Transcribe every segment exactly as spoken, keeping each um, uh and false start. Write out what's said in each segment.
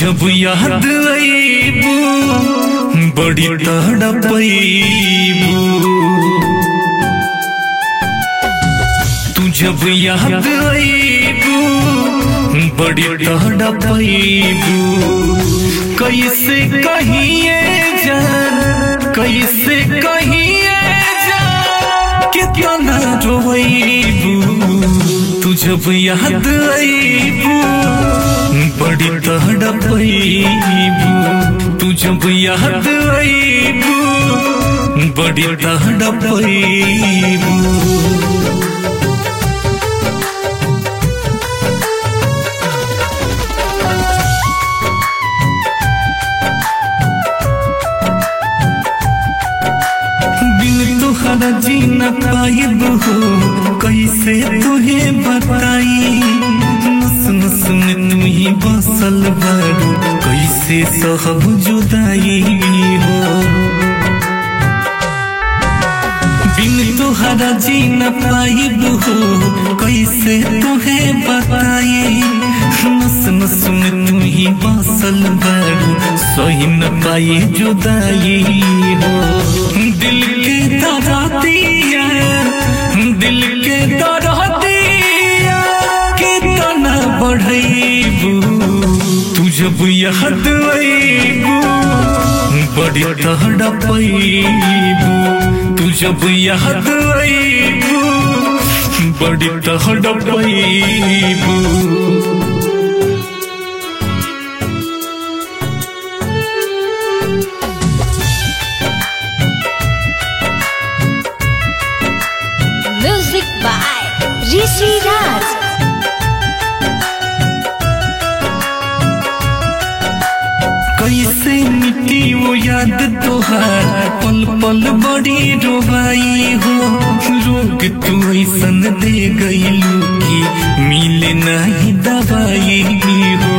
जब याद आईबू बड़ी तड़पईबू, तू जब याद आईबू बड़ी तड़पईबू। कैसे कहिए जान, कैसे कहिए जान कितना रोईबू। तू जब याद आईबू बड़ी तड़पईबू, तू जब याद आईबू बड़ी तड़पईबू। बिन तुहरा जी न पाइब हो, कैसे तुहे बताई। नस नस में तू ही बसल बारू, कैसे सहब जुदाई हो। बिन तुहरा जी न पाइब हो, कैसे तुहे बताई। नस नस में तू ही बसल बारू, सही न पाई जुदाई हो। दिल के दर्दिया, दिल के दर्दिया कितना बढ़ईबू। तू जब याद आईबू बड़ी तड़पईबू, तू जब याद आईबू बड़ी तड़पईबू। ऋषि राज कैसे मिट्टी वो याद तोहार, पल पल बड़ी रोबाई हो। रोग तू ऐसन दे गईलू की मिले नहीं दवाई हो।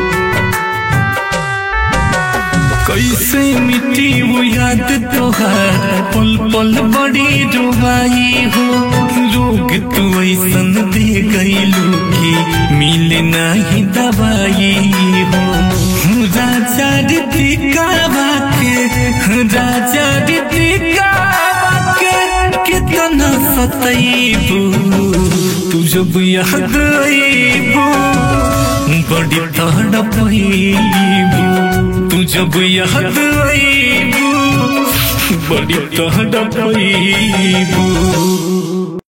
कैसे मिट्टी वो याद तोहार, पल पल बड़ी रोबाई हो। रोग तू ऐसन दे गईलू की मिले नहीं दवाई हो। राजा ऋतिका बाके, राजा ऋतिका बाके कितना सताईबू। तू जब याद आईबू बड़ी तड़पईबू, तू जब याद आईबू बड़ी तड़पईबू।